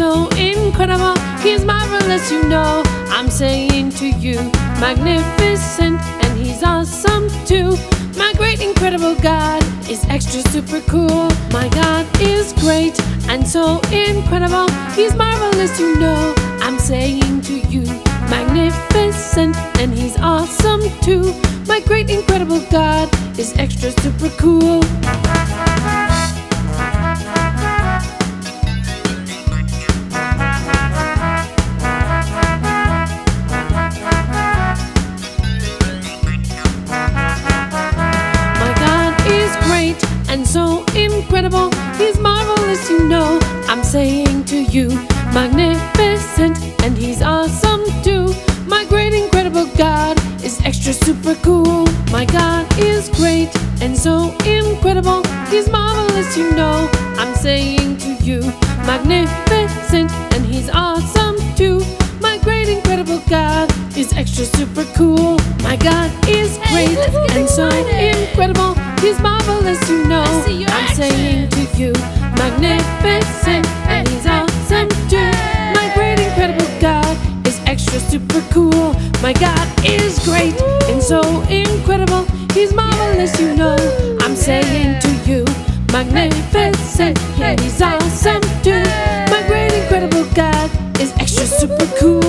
so incredible. He's marvelous, you know. I'm saying to you, magnificent, and he's awesome too. My great incredible God is extra super cool. My God is great and so incredible. He's marvelous, you know. I'm saying to you, magnificent, and he's awesome too. My great incredible God is extra super cool. And so incredible, he's marvelous, you know. I'm saying to you, magnificent, and he's awesome too. My great incredible God is extra super cool. My God is great and so incredible. He's marvelous, you know. I'm saying to you, magnificent, and he's awesome too. My great incredible God is extra super cool. My God is great and so incredible. He's marvelous, you know. I'm saying to you, magnificent, and he's awesome too. My great incredible God is extra super cool. My God is great and so incredible. He's marvelous, you know. I'm saying to you, magnificent, and he's awesome too. My great incredible God is extra super cool.